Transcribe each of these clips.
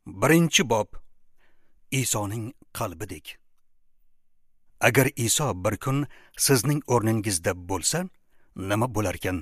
Birinchi bob Isoning qalbidek. Agar Iso bir kun sizning o'rningizda bo'lsa, nima bo'larkan?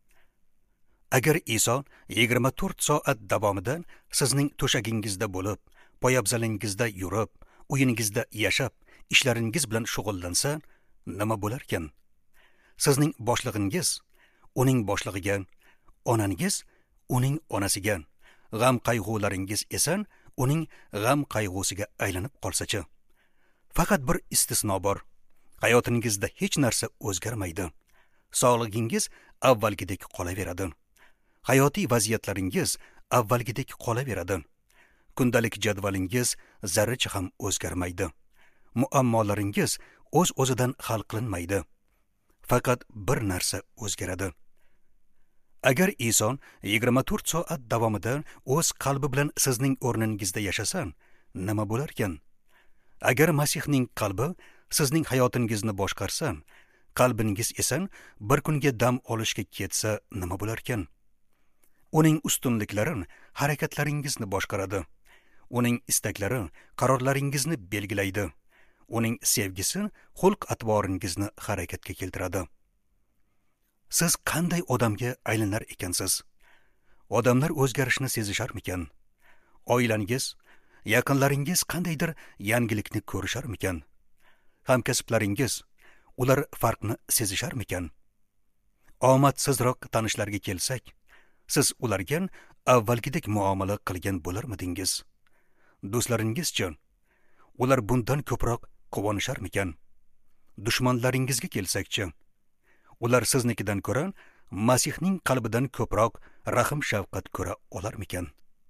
Agar Iso 24 soat davomida sizning to'shagingizda bo'lib, poyabzalingizda yurib, uyingizda yashab, ishlaringiz bilan shug'ullansa, nima bo'larkan? Sizning boshlig'ingiz uning boshlig'iga, onangiz uning onasiga, g'am qayg'ularingiz esa uning g'am qayg'usiga aylanib qolsa-chi? Faqat bir istisno bor. Hayotingizda hech narsa o'zgarmaydi. Sog'lig'ingiz avvalgidek qolaveradi. Hayotiy vaziyatlaringiz avvalgidek qolaveradi. Kundalik jadvalingiz zarracha ham o'zgarmaydi. Muammolaringiz o'z-o'zidan hal qilinmaydi. Faqat bir narsa o'zgaradi. Agar Iso 24 soat davomida o'z qalbi bilan sizning o'rningizda yashasa, nima bo'larkan? Agar Masihning qalbi sizning hayotingizni boshqarsa, qalbingiz esa bir kunga dam olishga ketsa, nima bo'larkan? Uning ustunliklari harakatlaringizni boshqaradi. Uning istaklari qarorlaringizni belgilaydi. Uning sevgisi xulq-atvoringizni harakatga keltiradi. Siz qanday odamga aylanar ekansiz? Odamlar o'zgarishni sezisharmikan? Oilangiz, yaqinlaringiz qandaydir yangilikni ko'risharmikan? Hamkasblaringiz, ular farqni sezisharmikan? Omadsizroq tanishlarga kelsak, siz ularga avvalgidek muomala qilgan bo'larmidingiz? Do'stlaringizchi, ular bundan ko'proq quvonisharmikan? Dushmanlaringizga kelsakchi, ular siznikidan ko'ra Masihning qalbidan ko'proq rahm-shafqat ko'ra olarmikan?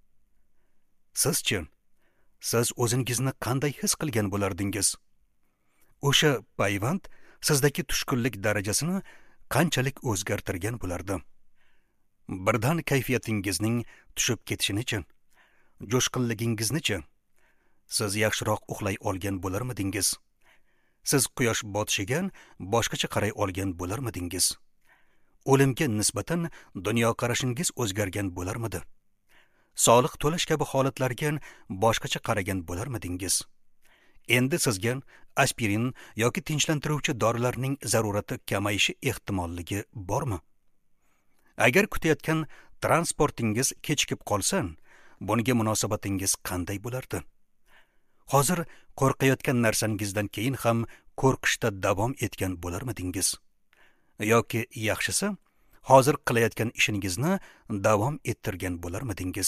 Sizchi, siz o'zingizni qanday his qilgan bo'lardingiz? O'sha payvand sizdagi tushkunlik darajasini qanchalik o'zgartirgan bo'lardi? Birdan kayfiyatingizning tushib ketishini-chi? Jo'shqinligingizni-chi? Siz yaxshiroq uxlay olgan bo'larmidingiz? Siz quyosh botishiga boshqacha qaray olgan bo'larmidingiz? O'limga nisbatan dunyoqarashingiz o'zgargan bo'larmidi? Soliq to'lash kabi holatlarga boshqacha qaragan bo'larmidingiz? Endi sizga aspirin yoki tinchlantiruvchi dorilarning zarurati kamayishi ehtimolligi bormi? Agar kutayotgan transportingiz kechikib qolsa, bunga munosabatingiz qanday bo'lardi? Hozir qo'rqayotgan narsangizdan keyin ham qo'rqishda davom etgan bo'larmidingiz? Yoki yaxshisi, hozir qilayotgan ishingizni davom ettirgan bo'larmidingiz?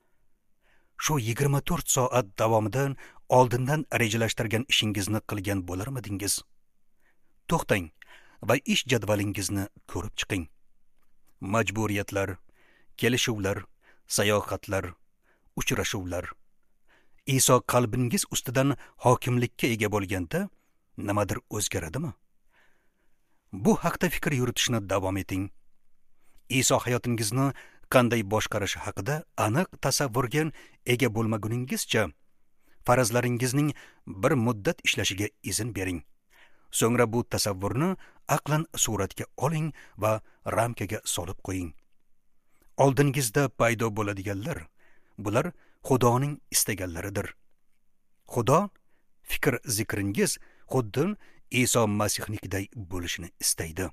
Shu 24 soat davomida oldindan rejalashtirgan ishingizni qilgan bo'larmidingiz? To'xtang va ish jadvalingizni ko'rib chiqing. Majburiyatlar, kelishuvlar, sayohatlar, uchrashuvlar. Iso qalbingiz ustidan hokimlikka ega bo'lganda nimadir o'zgaradimi? Bu haqda fikr yuritishni davom eting. Iso hayotingizni qanday boshqarishi haqida aniq tasavvurga ega bo'lmaguningizcha, farazlaringizning bir muddat ishlashiga izn bering. So'ngra bu tasavvurni aqlan suratga oling va ramkaga solib qo'ying. Oldingizda paydo bo'ladiganlar, bular Xudoning istaganlaridir. Xudo fikr zikringiz xuddi Iso Masihnikiday bo'lishini istaydi.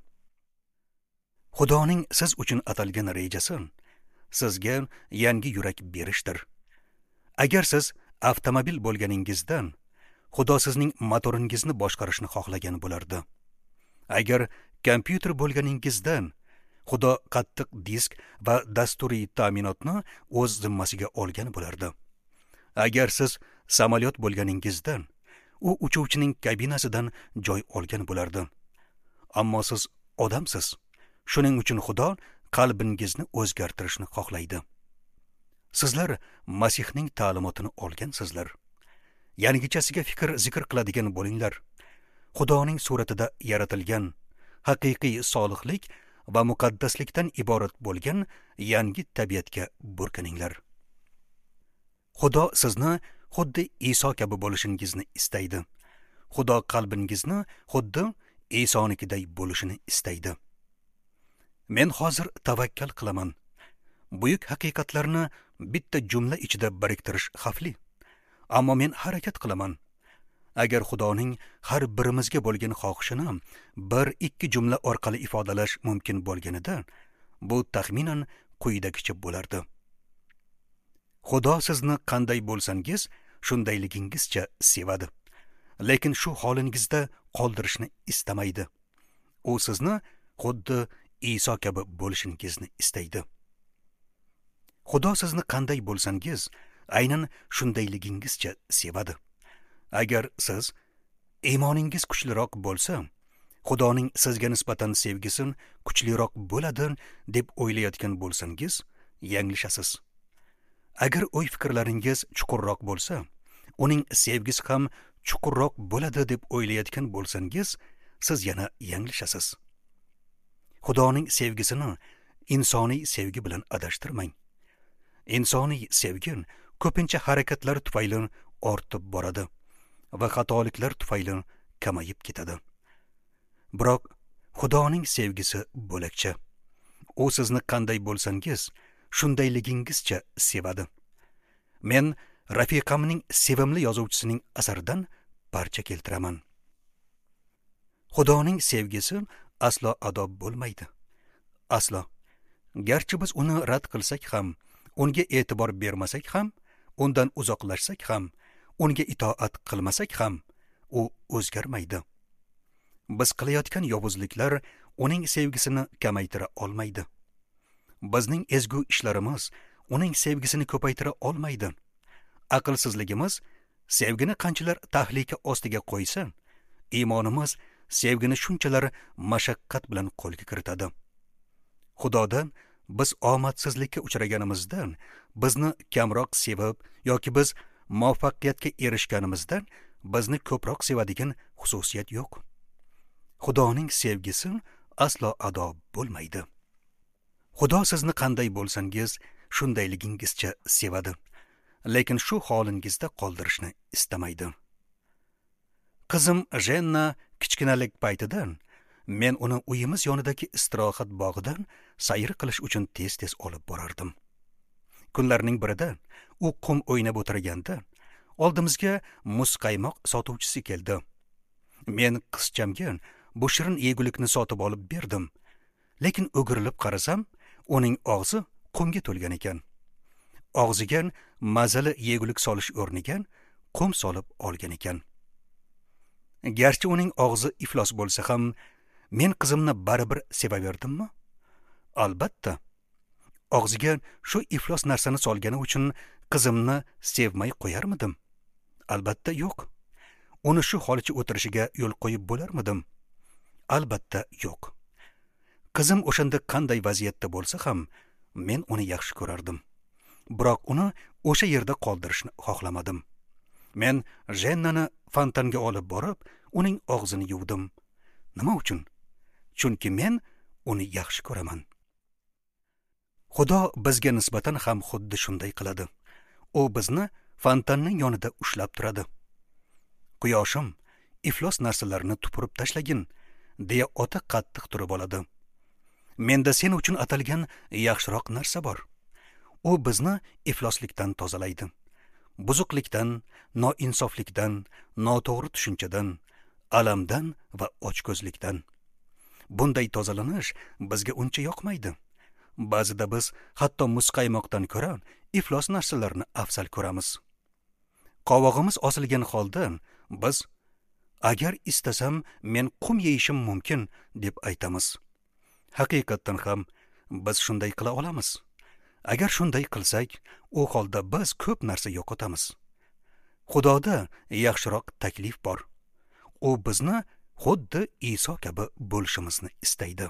Xudoning siz uchun atalgan rejasi sizga yangi yurak berishdir. Agar siz avtomobil bo'lganingizdan, Xudo sizning motoringizni boshqarishni xohlagan bo'lardi. Agar kompyuter bo'lganingizdan, Xudo qattiq disk va dasturiy ta'minotni o'z zimmasiga olgan bo'lardi. Agar siz samolyot bo'lganingizdan, u uchuvchining kabinasidan joy olgan bo'lardi. Ammo siz odamsiz. Shuning uchun Xudo qalbingizni o'zgartirishni xohlaydi. Sizlar Masihning ta'limotini olgansizlar. Yangichasiga fikr zikr qiladigan bo'linglar. Xudoning suratida yaratilgan haqiqiy solihlik va muqaddaslikdan iborat bo'lgan yangi tabiatga burkaninglar. Xudo sizni xuddi Iso kabi bo'lishingizni istaydi. Xudo qalbingizni xuddi Isonikiday bo'lishini istaydi. Men hozir tavakkal qilaman. buyuk haqiqatlarni bitta jumla ichida biriktirish xavfli. Ammo men harakat qilaman. Agar Xudoning har birimizga bo'lgan xohishini bir ikki jumla orqali ifodalash mumkin bo'lganida, bu taxminan quyidagicha bo'lardi. Xudo sizni qanday bo'lsangiz, shundayligingizcha sevadi. Lekin shu holingizda qoldirishni istamaydi. U sizni xuddi Iso kabi bo'lishingizni istaydi. Xudo sizni qanday bo'lsangiz, aynan shundayligingizcha sevadi. Agar siz iymoningiz kuchliroq bo'lsa, Xudoning sizga nisbatan sevgisi kuchliroq bo'ladi deb o'ylayotgan bo'lsangiz, yanglishasiz. Agar o'y-fikrlaringiz chuqurroq bo'lsa, uning sevgisi ham chuqurroq bo'ladi deb o'ylayotgan bo'lsangiz, siz yana yanglishasiz. Xudoning sevgisini insoniy sevgi bilan adashtirmang. Insoniy sevgi ko'pincha harakatlar tufayli ortib boradi va xatoliklar tufayli kamayib ketadi. Biroq Xudoning sevgisi bo'lakcha. U sizni qanday bo'lsangiz, shundayligingizcha sevadi. Men rafiqamning sevimli yozuvchisining asaridan parcha keltiraman. Xudoning sevgisi aslo ado bo'lmaydi. Aslo. Garchi biz uni rad qilsak ham, unga e'tibor bermasak ham, undan uzoqlashsak ham, unga itoat qilmasak ham, u o'zgarmaydi. Biz qilayotgan yovuzliklar uning sevgisini kamaytira olmaydi. Bizning ezgu ishlarimiz uning sevgisini ko'paytira olmaydi. Aqlsizligimiz sevgini qanchalar tahlika ostiga qo'ysa, iymonimiz sevgini shunchalar mashaqqat bilan qo'lga kiritadi. Xudodan biz omadsizlikka uchraganimizdan, bizni kamroq sevib yoki biz muvaffaqiyatga erishganimizdan bizni ko'proq sevadigan xususiyat yo'q. Xudoning sevgisi aslo ado bo'lmaydi. Xudo sizni qanday bo'lsangiz, shundayligingizcha sevadi, lekin shu holingizda qoldirishni istamaydi. Qizim Jenna kichkinalik paytidan men uni uyimiz yonidagi istirohat bog'idan sayr qilish uchun tez-tez olib borardim. Kunlarning birida u qum o'ynab o'tirganda oldimizga muzqaymoq sotuvchisi keldi. Men qizchamga bu shirin yegulikni sotib olib berdim, lekin o'girilib qarasam, uning og'zi qumga to'lgan ekan. Og'ziga mazali yegulik solish o'rniga qum solib olgan ekan. Garchi uning og'zi iflos bo'lsa ham, men qizimni baribir sevaverdimmi? Albatta. Og'ziga shu iflos narsani solgani uchun qizimni sevmay qo'yarmidim? Albatta yo'q. Uni shu holicha o'tirishiga yo'l qo'yib bo'larmidim? Albatta yo'q. Qizim o'shanda qanday vaziyatda bo'lsa ham, men uni yaxshi ko'rardim. Biroq uni o'sha yerda qoldirishni xohlamadim. Men Jennani fontanga olib borib, uning og'zini yuvdim. Nima uchun? Chunki men uni yaxshi ko'raman. Xudo bizga nisbatan ham xuddi shunday qiladi. U bizni fontanning yonida ushlab turadi. Quyoshim, iflos narsalarni tupurib tashlagin, deya ota qattiq turib oladi. Menda sen uchun atalgan yaxshiroq narsa bor. U bizni ifloslikdan tozalaydi. Buzuqlikdan, noinsoflikdan, noto'g'ri tushunchadan, alamdan va ochko'zlikdan. Bunday tozalanish bizga uncha yoqmaydi. Ba'zida biz hatto muzqaymoqdan ko'ra iflos narsalarni afzal ko'ramiz. Qovog'imiz osilgan holda biz agar istasam men qum yeyishim mumkin deb aytamiz. Haqiqatan ham biz shunday qila olamiz. Agar shunday qilsak, u holda biz ko'p narsa yo'qotamiz. Xudoda yaxshiroq taklif bor. U bizni xuddi Iso kabi bo'lishimizni istaydi.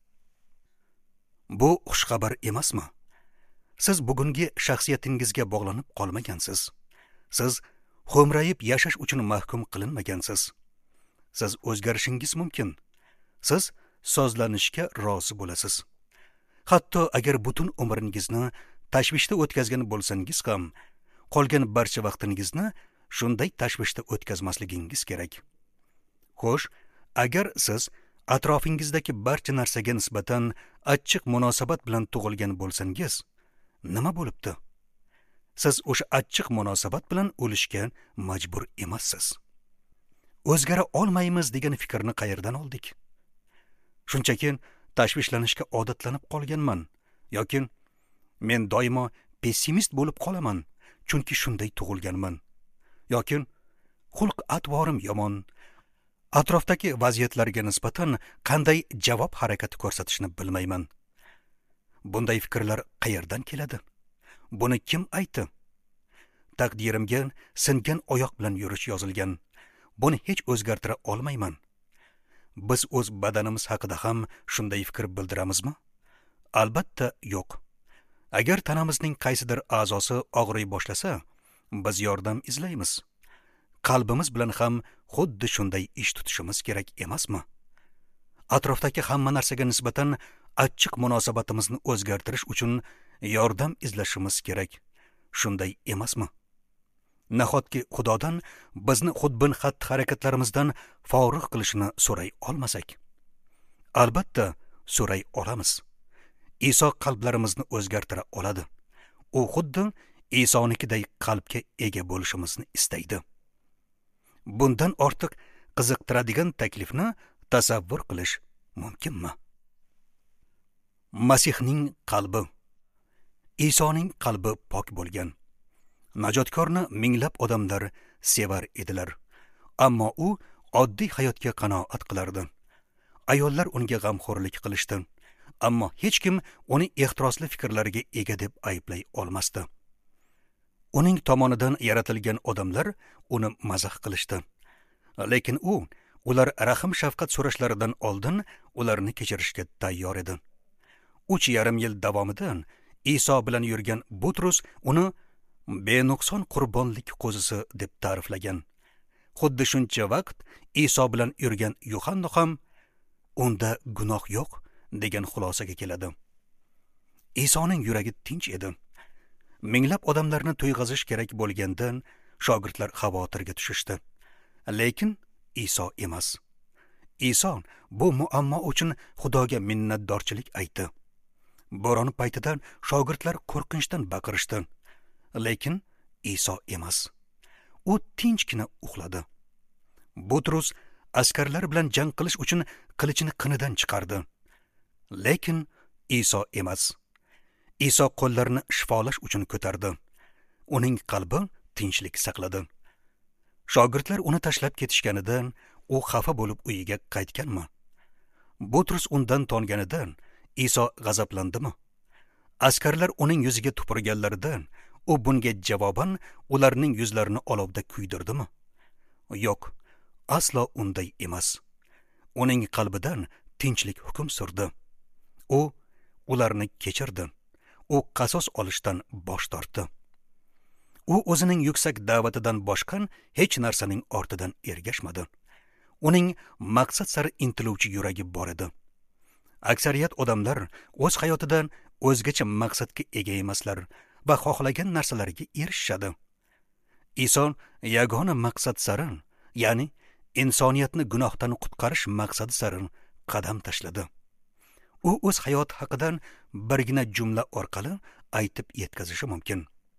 Bu xushxabar emasmi? Siz bugungi shaxsiyatingizga bog'lanib qolmagansiz. Siz xo'mrayib yashash uchun mahkum qilinmagansiz. Siz o'zgarishingiz mumkin. Siz sozlanishga rozi bo'lasiz. Hatto agar butun umringizni tashvishda o'tkazgan bo'lsangiz ham, qolgan barcha vaqtingizni shunday tashvishda o'tkazmasligingiz kerak. Xo'sh, agar siz atrofingizdagi barcha narsaga nisbatan achchiq munosabat bilan tug'ilgan bo'lsangiz, nima bo'libdi? Siz o'sha achchiq munosabat bilan o'lishga majbur emassiz. O'zgara olmaymiz degan fikrni qayerdan oldik? Shunchaki tashvishlanishga odatlanib qolganman yoki men doimo pessimist bo'lib qolaman, chunki shunday tug'ilganman. Yoki xulq-atvorim yomon, atrofdagi vaziyatlarga nisbatan qanday javob harakati ko'rsatishni bilmayman. Bunday fikrlar qayerdan keladi? Buni kim aytdi? Taqdirimga singan oyoq bilan yurish yozilgan. Buni hech o'zgartira olmayman. Biz o'z badanimiz haqida ham shunday fikr bildiramizmi? Albatta yo'q. Agar tanamizning qaysidir a'zosi og'riy boshlasa, biz yordam izlaymiz. Qalbimiz bilan ham xuddi shunday ish tutishimiz kerak emasmi? Atrofdagi hamma narsaga nisbatan achchiq munosabatimizni o'zgartirish uchun yordam izlashimiz kerak. Shunday emasmi? Nahotki Xudodan bizni xudbin xatti-harakatlarimizdan forig' qilishini so'ray olmasak? Albatta, so'ray olamiz. Iso qalblarimizni o'zgartira oladi. U xuddi Isonikiday qalbga ega bo'lishimizni istaydi. Bundan ortiq qiziqtiradigan taklifni tasavvur qilish mumkinmi? Masihning qalbi. Isoning qalbi pok bo'lgan. Najotkorni minglab odamlar sevar edilar. Ammo u oddiy hayotga qanoat qilardi. Ayollar unga g'amxo'rlik qilishdi. Ammo hech kim uni ehtirosli fikrlariga ega deb ayblay olmasdi. Uning tomonidan yaratilgan odamlar uni mazax qilishdi. Lekin ular rahim shafqat so'rashlaridan oldin ularni kechirishga tayyor edi. 3,5 yil davomida Iso bilan yurgan Butrus uni benuqson qurbonlik qo'zisi deb ta'riflagan. Xuddi shuncha vaqt Iso bilan yurgan Yuhanna ham unda gunoh yo'q degan xulosaga keladi. Isoning yuragi tinch edi. Minglab odamlarni to'yg'azish kerak bo'lgandan shogirdlar xavotirga tushishdi. Lekin Iso emas. Iso bu muammo uchun Xudoga minnatdorchilik aytdi. Bo'ron paytida shogirdlar qo'rqinchdan baqirishdi. Lekin Iso emas. U tinchgina uxladi. Butrus askarlar bilan jang qilish uchun qilichini qinidan chiqardi. Lekin Iso emas. Iso qo'llarini shifolash uchun ko'tardi. Uning qalbi tinchlik saqladi. Shogirdlar uni tashlab ketishganidan u xafa bo'lib uyiga qaytganmi? Butrus undan tonganidan Iso g'azablandimi? Askarlar uning yuziga tupurganlaridan u bunga javoban ularning yuzlarini olovda kuydirdimi? Yo'q, aslo unday emas. Uning qalbidan tinchlik hukm surdi. U ularni kechirdi. U qasos olishdan bosh tortdi. U o'zining yuksak da'vatidan boshqa hech narsaning ortidan ergashmadi. Uning maqsad sari intiluvchi yuragi bor edi. Aksariyat odamlar o'z hayotidan o'zgacha maqsadga ega emaslar va xohlagan narsalariga erishishadi. Iso yagona maqsad sari, ya'ni insoniyatni gunohdan qutqarish maqsadi sari qadam tashladi. U o'z hayoti haqidan birgina jumla orqali aytib yetkazishi mumkin.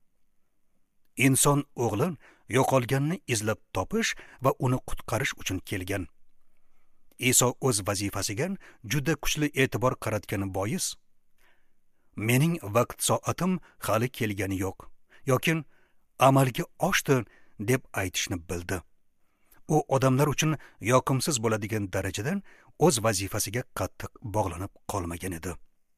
Inson o'g'li yo'qolganni izlab topish va uni qutqarish uchun kelgan. Iso o'z vazifasiga juda kuchli e'tibor qaratgani bois, mening vaqt soatim hali kelgani yo'q, yoki amalga oshdi deb aytishni bildi. U odamlar uchun yoqimsiz bo'ladigan darajadan o'z vazifasiga qattiq bog'lanib qolmagan edi.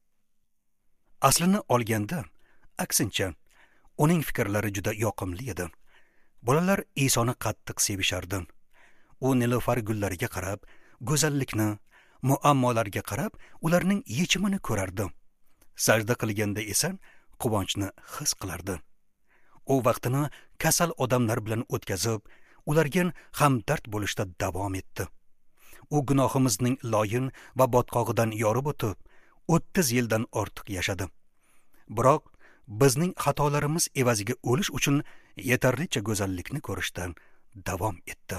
Aslini olganda, aksincha, uning fikrlari juda yoqimli edi. Bolalar Isoni qattiq sevishardi. U nilofar gullariga qarab, go'zallikni, muammolarga qarab, ularning yechimini ko'rardi. Sajda qilganda esa quvonchni his qilardi. U vaqtini kasal odamlar bilan o'tkazib, ularga hamdard bo'lishda davom etdi. U gunohimizning loyin va botqog'idan yorib o'tib, 30 yildan ortiq yashadi. Biroq bizning xatolarimiz evaziga o'lish uchun yetarlicha go'zallikni ko'rishdan davom etdi.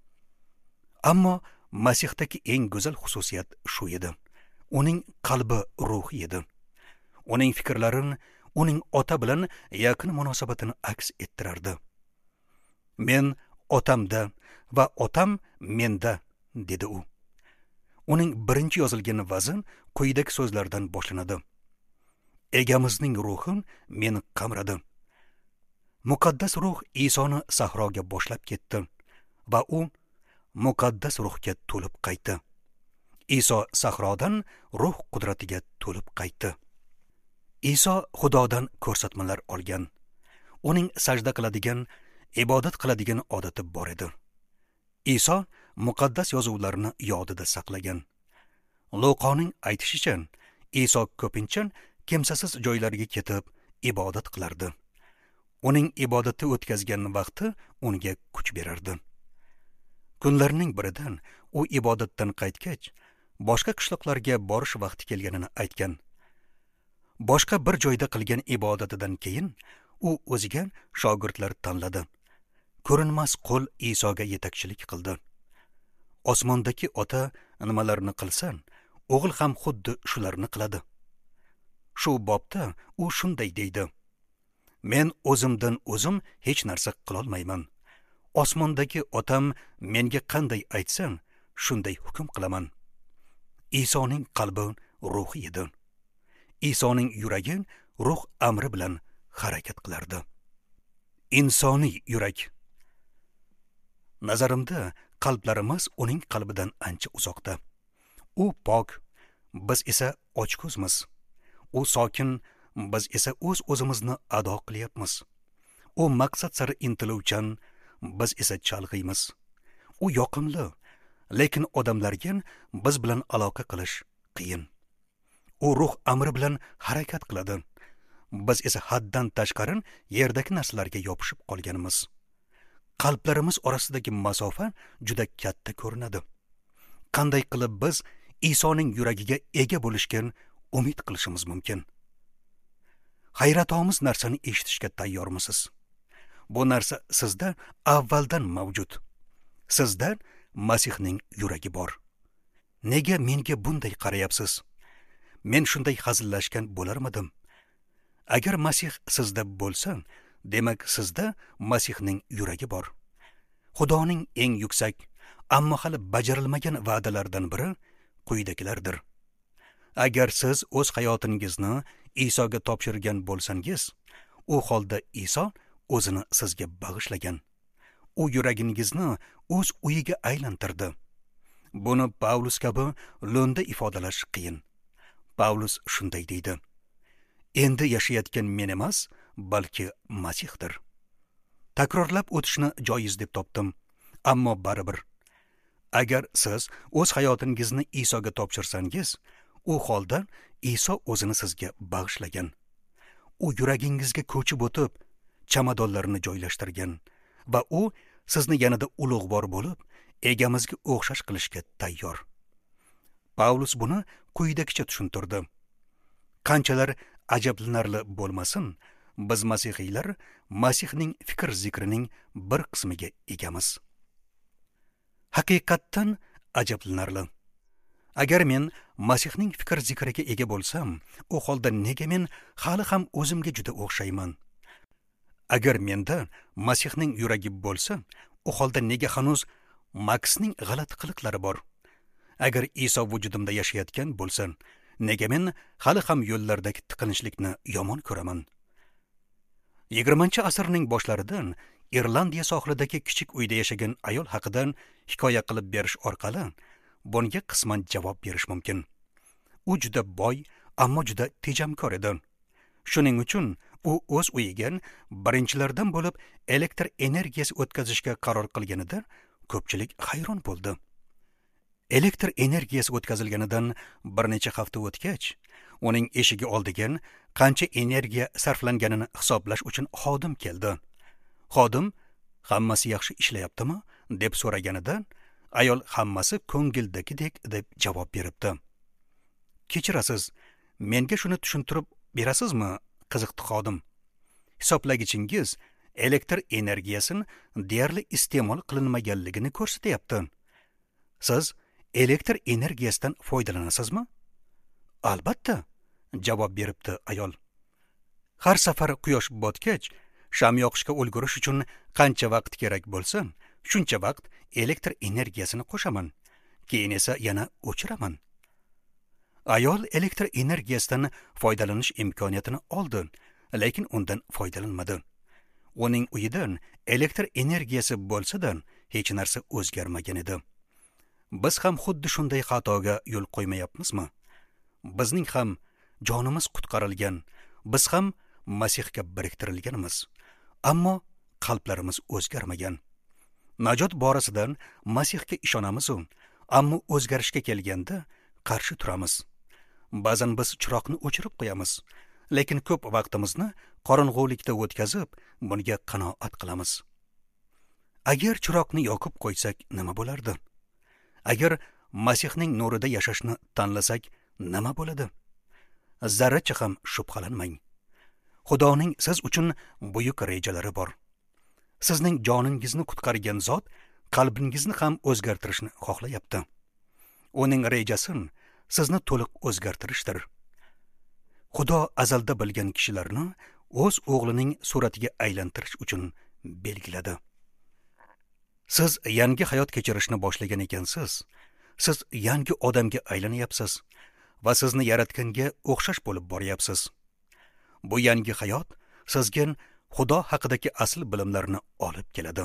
Ammo Masihdagi eng go'zal xususiyat shu edi. Uning qalbi ruhi edi. Uning fikrlari, uning ota bilan yaqin munosabatini aks ettirardi. Men otamda va otam menda, dedi u. Uning birinchi yozilgan vazn quyidagi so'zlardan boshlanadi. Egamizning ruhi meni qamradi. Muqaddas ruh Isoni sahroga boshlab ketdi va u muqaddas ruhga to'lib qaytdi. Iso sahrodan ruh qudratiga to'lib qaytdi. Iso Xudodan ko'rsatmalar olgan. Uning sajda qiladigan, ibodat qiladigan odati bor edi. Iso muqaddas yozuvlarni yodida saqlagan. Luqoning aytishicha, Iso ko'pincha kimsasiz joylarga ketib ibodat qilardi. Uning ibodati o'tkazgan vaqti unga kuch berardi. Kunlarning biridan u ibodatdan qaytgach, boshqa qishloqlarga borish vaqti kelganini aytgan. Boshqa bir joyda qilgan ibodatidan keyin u o'ziga shogirdlar tanladi. Ko'rinmas qo'l Isoga yetakchilik qildi. Osmondagi ota nimalarni qilsa, o'g'il ham xuddi shularni qiladi. Shu bobda u shunday deydi: Men o'zimdan o'zim hech narsa qilolmayman. Osmondagi otam menga qanday aytsa, shunday hukm qilaman. Isoning qalbi ruhi edi. Isoning yuragi ruh amri bilan harakat qilardi. Insoniy yurak. Nazarimda qalblarimiz uning qalbidan ancha uzoqda. U pok, biz esa ochko'zmiz. U sokin, biz esa o'z-o'zimizni ado qilyapmiz. U maqsad sari intiluvchan, biz esa chalg'iymiz. U yoqimli, lekin odamlarga biz bilan aloqa qilish qiyin. U ruh amri bilan harakat qiladi. Biz esa haddan tashqari yerdagi narsalarga yopishib qolganimiz. Qalblarimiz orasidagi masofa juda katta ko'rinadi. Qanday qilib biz Isoning yuragiga ega bo'lishga umid qilishimiz mumkin? Hayratomuz narsani eshitishga tayyormisiz? Bu narsa sizda avvaldan mavjud. Sizda Masihning yuragi bor. Nega menga bunday qarayapsiz? Men shunday hazillashgan bo'larmidim? Agar Masih sizda bo'lsa, demak sizda Masihning yuragi bor. Xudoning eng yuksak, ammo hali bajarilmagan va'dalaridan biri quyidagilardir. Agar siz o'z hayotingizni Isoga topshirgan bo'lsangiz, u holda Iso o'zini sizga bag'ishlagan. U yuragingizni o'z uyiga aylantirdi. Buni Pavlus kabi lo'nda ifodalash qiyin. Pavlus shunday deydi: Endi yashayotgan men emas, balki Masihdir. Takrorlab o'tishni joiz deb topdim, ammo baribir. Agar siz o'z hayotingizni Isoga topshirsangiz, u holda Iso o'zini sizga bag'ishlagan. U yuragingizga ko'chib o'tib, chamadonlarni joylashtirgan va u sizni yanada ulug'vor bo'lib, egamizga o'xshash qilishga tayyor. Pavlus buni quyidagicha tushuntirdi: Qanchalar ajablanarli bo'lmasin, biz masihiylar Masihning fikr zikrining bir qismiga egamiz. Haqiqatdan ajablanarli. Agar men Masihning fikr zikriga ega bo'lsam, u holda nega men hali ham o'zimga juda o'xshayman? Agar menda Masihning yuragi bo'lsa, u holda nega hanuz Maksning g'alati qiliqlari bor? Agar Iso vujudimda yashayotgan bo'lsa, nega men hali ham yo'llardagi tiqinchlikni yomon ko'raman? 20-asrning boshlaridan Irlandiya sohilidagi kichik uyda yashagan ayol haqidan hikoya qilib berish orqali bunga qisman javob berish mumkin. U juda boy, ammo juda tejamkor edi. Shuning uchun u o'z uyiga birinchilardan bo'lib elektr energiyasi o'tkazishga qaror qilganida ko'pchilik hayron bo'ldi. Elektr energiyasi o'tkazilganidan bir necha hafta o'tgach, uning eshigi oldiga qancha energiya sarflanganini hisoblash uchun xodim keldi. Xodim, hammasi yaxshi ishlayaptimi deb so'raganida, ayol hammasi ko'ngildagidek deb javob beribdi. Kechirasiz, menga shuni tushuntirib berasizmi, qiziqdi xodim? Hisoblagichingiz elektr energiyasini deyarli iste'mol qilinmaganligini ko'rsatyapti. Siz elektr energiyasidan foydalanasizmi? Albatta, javob beribdi ayol. Har safar quyosh botgach, sham yoqishga ulgurish uchun qancha vaqt kerak bo'lsa, shuncha vaqt elektr energiyasini qo'shaman. Keyin esa yana o'chiraman. Ayol elektr energiyasidan foydalanish imkoniyatini oldi, lekin undan foydalanmadi. Uning uyidan elektr energiyasi bo'lsa-da, hech narsa o'zgarmagan edi. Biz ham xuddi shunday xatoga yo'l qo'ymayapmizmi? Bizning ham jonimiz qutqarilgan, biz ham Masihga biriktirilganmiz, ammo qalblarimiz o'zgarmagan. Najot borasidan Masihga ishonamiz, ammo o'zgarishga kelganda qarshi turamiz. Ba'zan biz chiroqni o'chirib qo'yamiz, lekin ko'p vaqtimizni qorong'ulikda o'tkazib, bunga qanoat qilamiz. Agar chiroqni yoqib qo'ysak, nima bo'lardi? Agar Masihning nurida yashashni tanlasak, nima bo'ladi? Zarracha ham shubhalanmang. Xudoning siz uchun buyuk rejalari bor. Sizning joningizni qutqargan zot qalbingizni ham o'zgartirishni xohlayapti. Uning rejasi sizni to'liq o'zgartirishdir. Xudo azalda bilgan kishilarni o'z o'g'lining suratiga aylantirish uchun belgiladi. Siz yangi hayot kechirishni boshlagan ekansiz. Siz yangi odamga aylanyapsiz va sizni yaratganga o'xshash bo'lib boryapsiz. Bu yangi hayot sizga Xudo haqidagi asl bilimlarni olib keladi.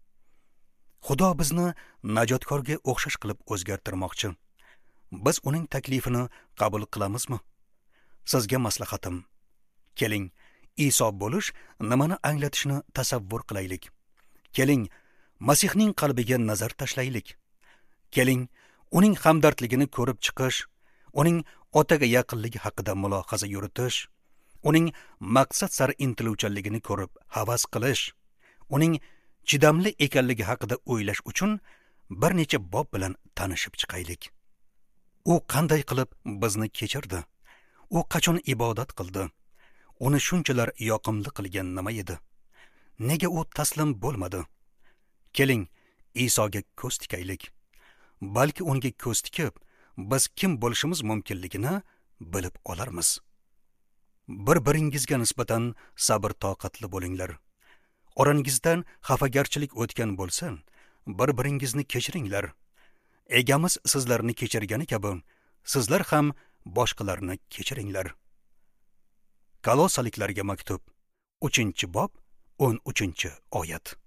Xudo bizni najotkorga o'xshash qilib o'zgartirmoqchi. Biz uning taklifini qabul qilamizmi? Sizga maslahatim: keling, Iso bo'lish nimani anglatishini tasavvur qilaylik. Keling, Masihning qalbiga nazar tashlaylik. Keling, uning hamdardligini ko'rib chiqish, uning otaga yaqinligi haqida mulohaza yuritish, uning maqsad sari intiluvchanligini ko'rib havas qilish, uning chidamli ekanligi haqida o'ylash uchun bir necha bob bilan tanishib chiqaylik. U qanday qilib bizni kechirdi? U qachon ibodat qildi? Uni shunchalar yoqimli qilgan nima edi? Nega u taslim bo'lmadi? Keling, Isoga ko'z tikaylik. Balki unga ko'z tikib, biz kim bo'lishimiz mumkinligini bilib olarmiz. Bir-biringizga nisbatan sabr-toqatli bo'linglar. Orangizdan xafagarchilik o'tgan bo'lsa, bir-biringizni kechiringlar. Egamiz sizlarni kechirgani kabi, sizlar ham boshqalarni kechiringlar. Kolosaliklarga maktub 3-bob 13-oyat.